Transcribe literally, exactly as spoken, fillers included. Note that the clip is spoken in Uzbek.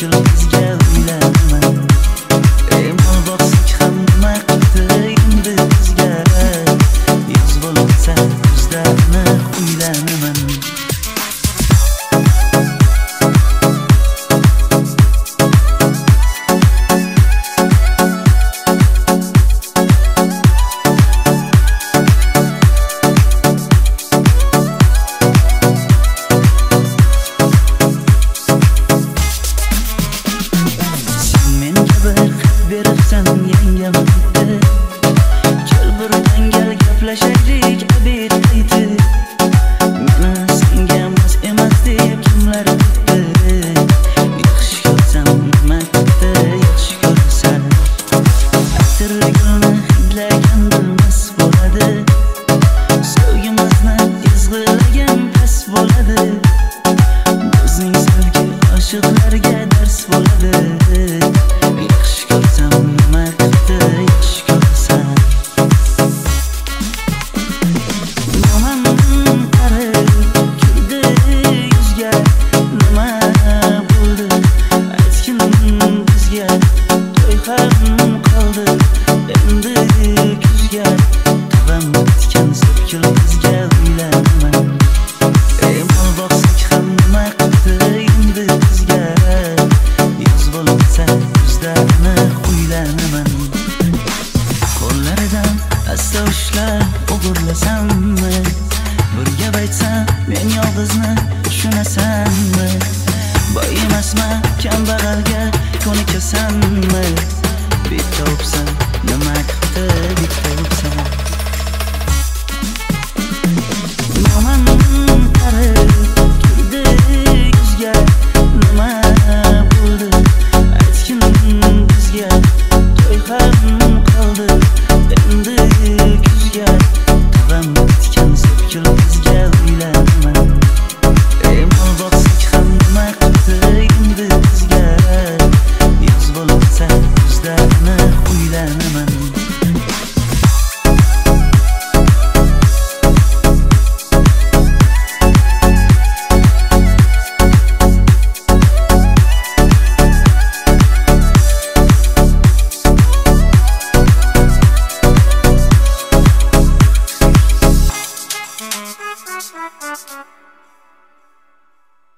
so'kil bizga uylanaman. Ey mol boqsak ham nima qildi endi bizga, yoz bo'lsa kuzlarni uylanaman. Beribsan yangam bitti, kel birdan gal gaplashaylik abid qayti. Meni senga mos emas deb kimlar aytdi, yaxshi ko'rsam nima qildi yaxshi ko'rsan. Atirli gulni hidlagan bilmas bo'ladi, sevgimizni izg'ilagan pes bo'ladi. Bizning sevgi oshiqlarga dars bo'ladi. Asta ushlar o'g'irlasammi, bir gap aytsam men yolg'izni tushunasanmi? Boy emasman kambag'alga ko'nikasanmi? Bitta o'psam nima qildi bitta o'psam. Noman qarib keldi yuzga, nima bo'ldi aytgin bizga. To'y ham qoldi endi kuzga, tog'am bitgan so'kil bizga uylanaman. Ey mol boqsak ham nima qildi endi bizga, yoz bo'lsa kuzlarni uylanaman. We'll be right back.